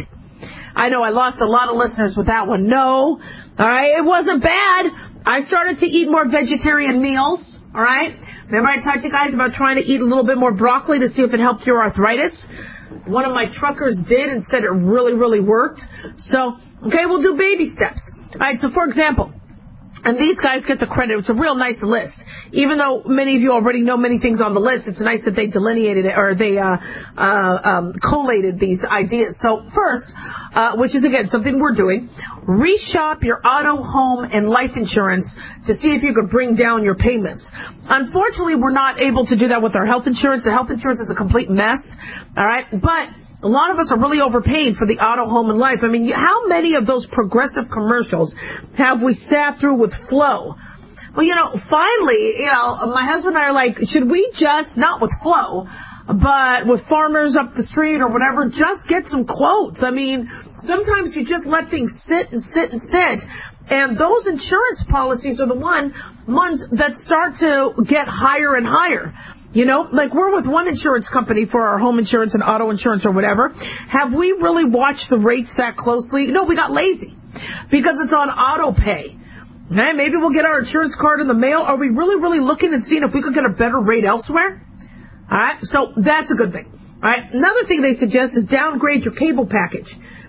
Speaker 4: I know I lost a lot of listeners with that one. No. All right. It wasn't bad. I started to eat more vegetarian meals. All right. Remember I talked to you guys about trying to eat a little bit more broccoli to see if it helped your arthritis? One of my truckers did and said it really, really worked. So, okay, we'll do baby steps. All right. So, for example, and these guys get the credit. It's a real nice list. Even though many of you already know many things on the list, it's nice that they delineated it, or they uh, uh, um, collated these ideas. So first, uh, which is, again, something we're doing, reshop your auto, home, and life insurance to see if you could bring down your payments. Unfortunately, we're not able to do that with our health insurance. The health insurance is a complete mess, all right? But a lot of us are really overpaying for the auto, home, and life. I mean, how many of those progressive commercials have we sat through with Flo? Well, you know, finally, you know, my husband and I are like, should we just, not with Flo, but with Farmers up the street or whatever, just get some quotes? I mean, sometimes you just let things sit and sit and sit. And those insurance policies are the one ones that start to get higher and higher. You know, like we're with one insurance company for our home insurance and auto insurance or whatever. Have we really watched the rates that closely? No, we got lazy because it's on auto pay. Okay, maybe we'll get our insurance card in the mail. Are we really, really looking and seeing if we could get a better rate elsewhere? All right, so that's a good thing. All right, another thing they suggest is downgrade your cable package.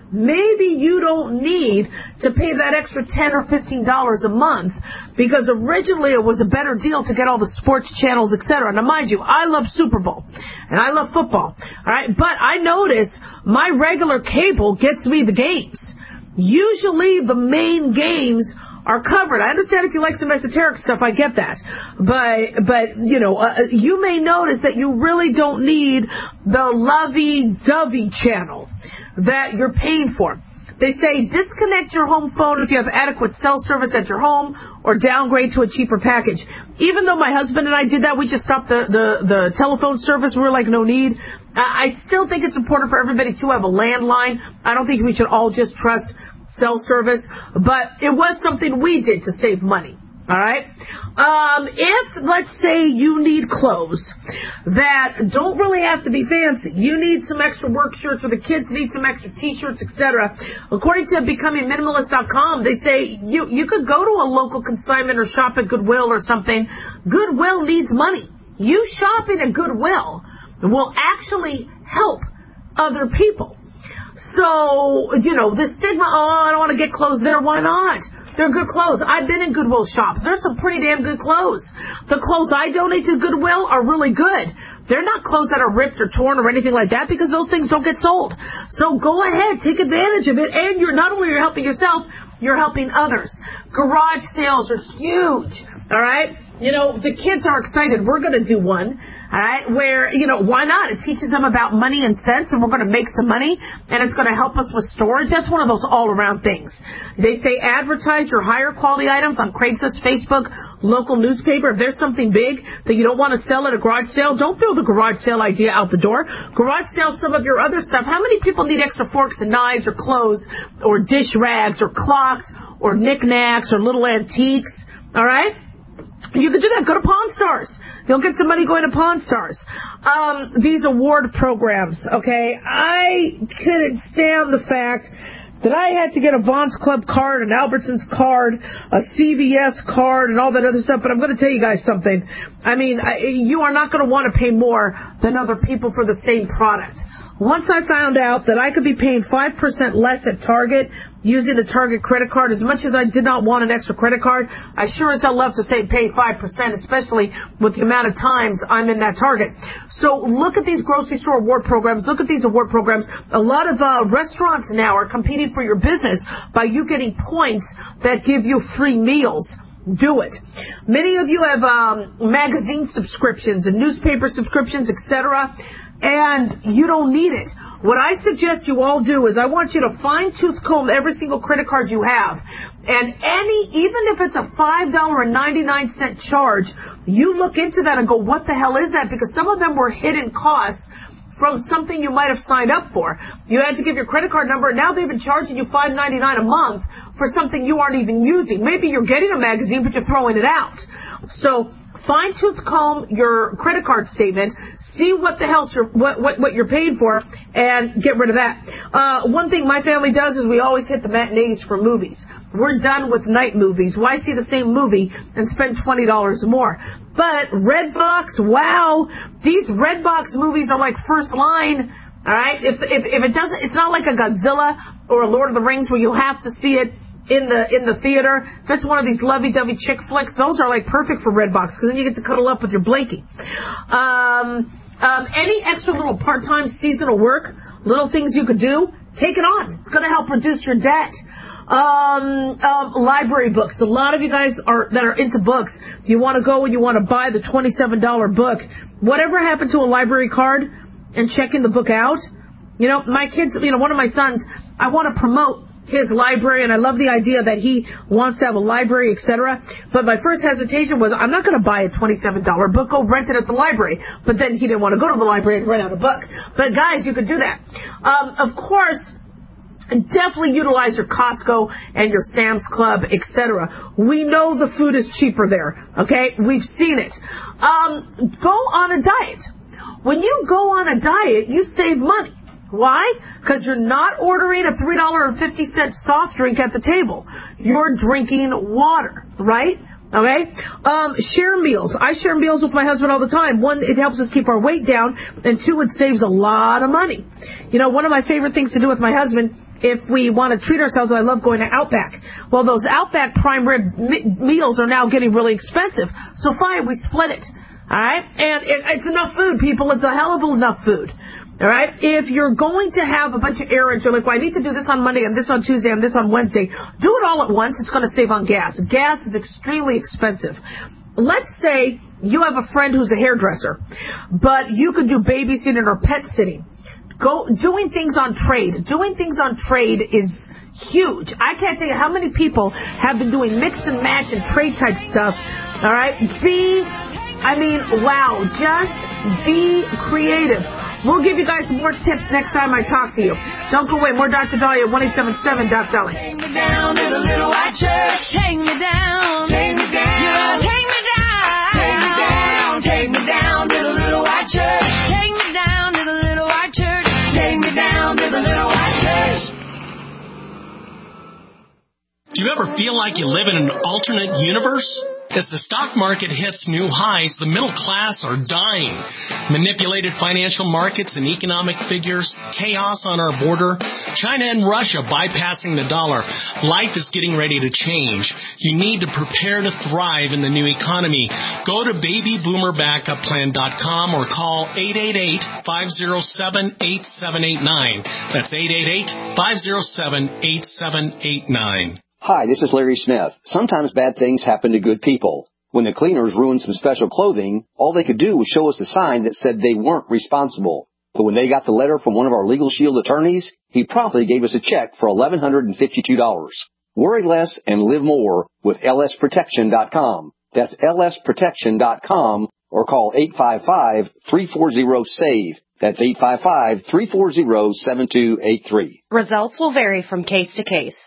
Speaker 4: Maybe you don't need to pay that extra ten or fifteen dollars a month because originally it was a better deal to get all the sports channels, et cetera. Now, mind you, I love Super Bowl and I love football. All right, but I notice my regular cable gets me the games. Usually the main games are covered. I understand if you like some esoteric stuff, I get that. But, but you know, uh, you may notice that you really don't need the lovey-dovey channel that you're paying for. They say disconnect your home phone if you have adequate cell service at your home or downgrade to a cheaper package. Even though my husband and I did that, we just stopped the, the, the telephone service. We were like, no need. I still think it's important for everybody to have a landline. I don't think we should all just trust cell service, but it was something we did to save money. All right. Um, if, let's say, you need clothes that don't really have to be fancy, you need some extra work shirts, or the kids need some extra T-shirts, et cetera. According to becoming minimalist dot com, they say you you could go to a local consignment or shop at Goodwill or something. Goodwill needs money. You shopping at Goodwill will actually help other people. So, you know, the stigma, oh, I don't want to get clothes there. Why not? They're good clothes. I've been in Goodwill shops. There's some pretty damn good clothes. The clothes I donate to Goodwill are really good. They're not clothes that are ripped or torn or anything like that because those things don't get sold. So go ahead, take advantage of it, and you're not only you're helping yourself, you're helping others. Garage sales are huge, all right? You know, the kids are excited. We're going to do one, all right, where, you know, why not? It teaches them about money and cents, and we're going to make some money, and it's going to help us with storage. That's one of those all-around things. They say advertise your higher quality items on Craigslist, Facebook, local newspaper. If there's something big that you don't want to sell at a garage sale, don't throw the garage sale idea out the door. Garage sale some of your other stuff. How many people need extra forks and knives or clothes or dish rags or clocks or knickknacks or little antiques, all right? You can do that. Go to Pawn Stars. You'll get some money going to Pawn Stars. Um, these award programs, okay? I couldn't stand the fact that I had to get a Vons Club card, an Albertsons card, a C V S card, and all that other stuff. But I'm going to tell you guys something. I mean, I, you are not going to want to pay more than other people for the same product. Once I found out that I could be paying five percent less at Target using the Target credit card, as much as I did not want an extra credit card, I sure as hell love to say pay five percent, especially with the amount of times I'm in that Target. So look at these grocery store award programs. Look at these award programs. A lot of uh, restaurants now are competing for your business by you getting points that give you free meals. Do it. Many of you have um, magazine subscriptions and newspaper subscriptions, et cetera, and you don't need it. What I suggest you all do is I want you to fine-tooth comb every single credit card you have. And any, even if it's a five dollars and ninety-nine cents charge, you look into that and go, what the hell is that? Because some of them were hidden costs from something you might have signed up for. You had to give your credit card number, and now they've been charging you five dollars and ninety-nine cents a month for something you aren't even using. Maybe you're getting a magazine, but you're throwing it out. So fine-tooth comb your credit card statement, see what the hell's your, what, what, what you're paying for, and get rid of that. Uh, one thing my family does is we always hit the matinees for movies. We're done with night movies. Why see the same movie and spend twenty dollars more? But Redbox, wow, these Redbox movies are like first line. All right, if if if it doesn't, it's not like a Godzilla or a Lord of the Rings where you have to see it in the in the theater. If it's one of these lovey-dovey chick flicks, those are like perfect for Redbox because then you get to cuddle up with your Blakey. Um, um, any extra little part-time seasonal work, little things you could do, take it on. It's going to help reduce your debt. Um, um, library books. A lot of you guys are that are into books. You want to go and you want to buy the twenty-seven dollars book. Whatever happened to a library card and checking the book out? You know, my kids, you know, one of my sons, I want to promote his library, and I love the idea that he wants to have a library, et cetera. But my first hesitation was, I'm not going to buy a twenty-seven dollars book. Go rent it at the library. But then he didn't want to go to the library and rent out a book. But guys, you could do that. Um, of course, definitely utilize your Costco and your Sam's Club, et cetera. We know the food is cheaper there, okay? We've seen it. Um, go on a diet. When you go on a diet, you save money. Why? Because you're not ordering a three dollars and fifty cents soft drink at the table. You're drinking water, right? Okay? Um, share meals. I share meals with my husband all the time. One, it helps us keep our weight down, and two, it saves a lot of money. You know, one of my favorite things to do with my husband, if we want to treat ourselves, I love going to Outback. Well, those Outback prime rib me- meals are now getting really expensive. So fine, we split it. All right? And it, it's enough food, people. It's a hell of enough food. All right? If you're going to have a bunch of errands, you're like, well, I need to do this on Monday and this on Tuesday and this on Wednesday. Do it all at once. It's going to save on gas. Gas is extremely expensive. Let's say you have a friend who's a hairdresser, but you could do babysitting or pet sitting. Go doing things on trade. Doing things on trade is huge. I can't tell you how many people have been doing mix and match and trade type stuff. All right? Be, I mean, wow, just be creative. We'll give you guys more tips next time I talk to you. Don't go away. More Doctor Dahlia, one eight seven seven, Doc Dolly.
Speaker 3: Take me down to the little white church. Take me down. Take me down. You know, take me down. Take me down. Take me down to the little white church. Take me down to the little white church. Take me down to the little white church.
Speaker 11: Do you ever feel like you live in an alternate universe? As the stock market hits new highs, the middle class are dying. Manipulated financial markets and economic figures, chaos on our border, China and Russia bypassing the dollar. Life is getting ready to change. You need to prepare to thrive in the new economy. Go to baby boomer backup plan dot com or call eight eight eight, five oh seven, eight seven eight nine. That's eight eight eight, five oh seven, eight seven eight nine.
Speaker 1: Hi, this is Larry Smith. Sometimes bad things happen to good people. When the cleaners ruined some special clothing, all they could do was show us a sign that said they weren't responsible. But when they got the letter from one of our Legal Shield attorneys, he promptly gave us a check for eleven hundred fifty-two dollars. Worry less and live more with L S protection dot com. That's L S protection dot com or call eight five five, three four zero, S A V E. That's eight five five, three four zero, seven two eight three.
Speaker 2: Results will vary from case to case.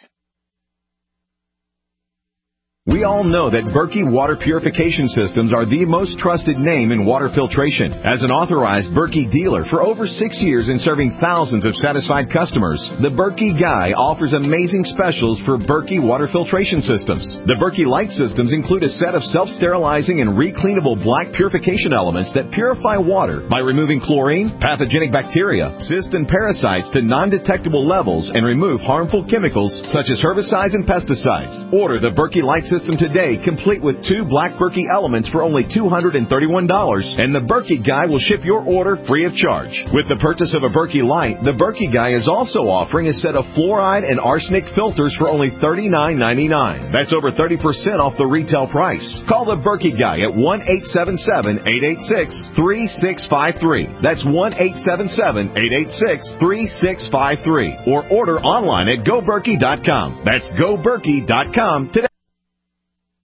Speaker 7: We all know that Berkey Water Purification Systems are the most trusted name in water filtration. As an authorized Berkey dealer for over six years and serving thousands of satisfied customers, the Berkey Guy offers amazing specials for Berkey Water Filtration Systems. The Berkey Light Systems include a set of self-sterilizing and recleanable black purification elements that purify water by removing chlorine, pathogenic bacteria, cysts, and parasites to non-detectable levels and remove harmful chemicals such as herbicides and pesticides. Order the Berkey Light Systems today, complete with two black Berkey elements for only two hundred thirty-one dollars, and the Berkey Guy will ship your order free of charge. With the purchase of a Berkey Light, the Berkey Guy is also offering a set of fluoride and arsenic filters for only thirty-nine ninety-nine. That's over thirty percent off the retail price. Call the Berkey Guy at one eight seven seven, eight eight six, three six five three. That's one eight seven seven, eight eight six, three six five three. Or order online at go berkey dot com. That's go berkey dot com today.